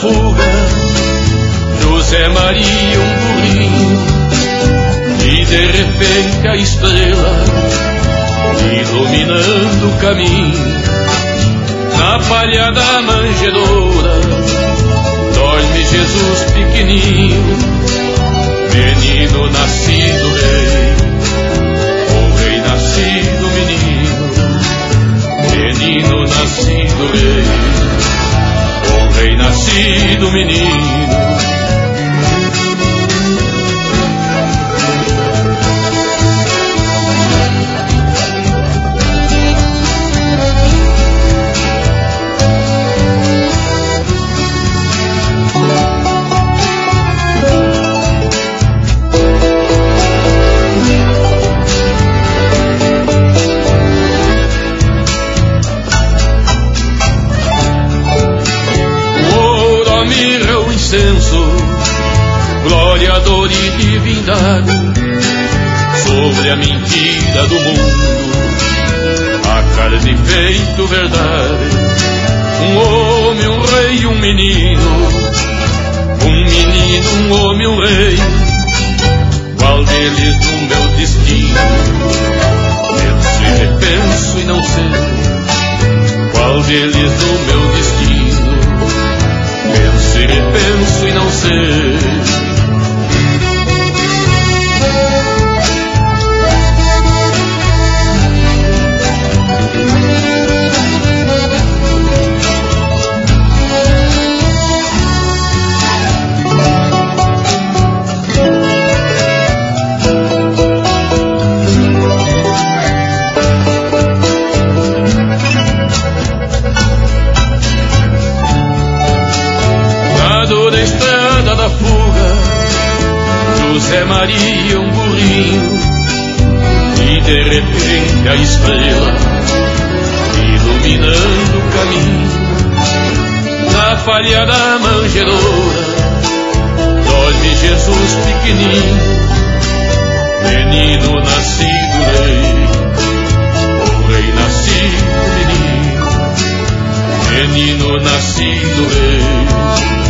fuga, José Maria um burrinho, e de repente a estrela iluminando o caminho. Na palha da manjedoura dorme Jesus pequenino, menino nascido rei, o rei nascido menino, menino nascido rei, o rei nascido menino. Glória, dor e divindade sobre a mentira do mundo, a carne feito verdade. Um homem, um rei, um menino, um homem, um rei. Qual deles no meu destino? Penso e repenso e não sei. Qual deles no meu destino? Penso e repenso e não sei. José Maria um burrinho, e de repente a estrela iluminando o caminho. Na falha da manjedoura dorme Jesus pequenino, menino nascido rei, o rei nascido menino, menino nascido rei,